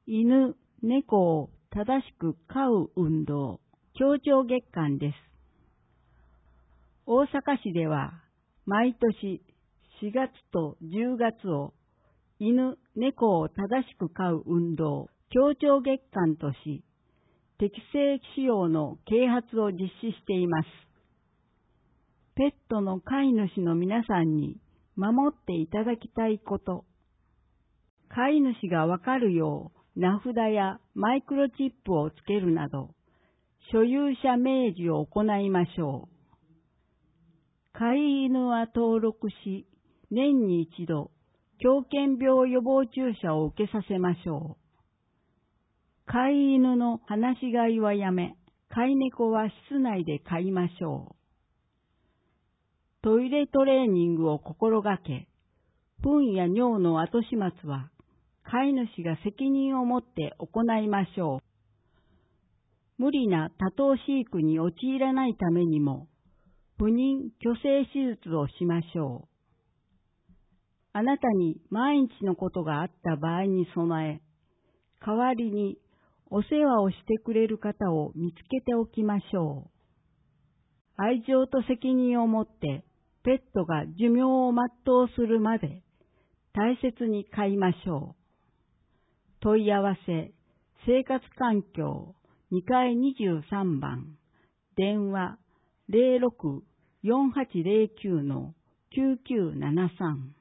犬、猫を正しく飼う運動、協調月間です。大阪市では毎年4月と10月を犬、猫を正しく飼う運動、協調月間とし、適正使用の啓発を実施しています。ペットの飼い主の皆さんに守っていただきたいこと、飼い主がわかるよう名札やマイクロチップをつけるなど、所有者明示を行いましょう。飼い犬は登録し、年に一度、狂犬病予防注射を受けさせましょう。飼い犬の放し飼いはやめ、飼い猫は室内で飼いましょう。トイレトレーニングを心がけ、糞や尿の後始末は、飼い主が責任を持って行いましょう。無理な多頭飼育に陥らないためにも、不妊・去勢手術をしましょう。あなたに万一のことがあった場合に備え、代わりにお世話をしてくれる方を見つけておきましょう。愛情と責任を持ってペットが寿命を全うするまで大切に飼いましょう。問い合わせ、生活環境2階23番、電話 06-4809-9973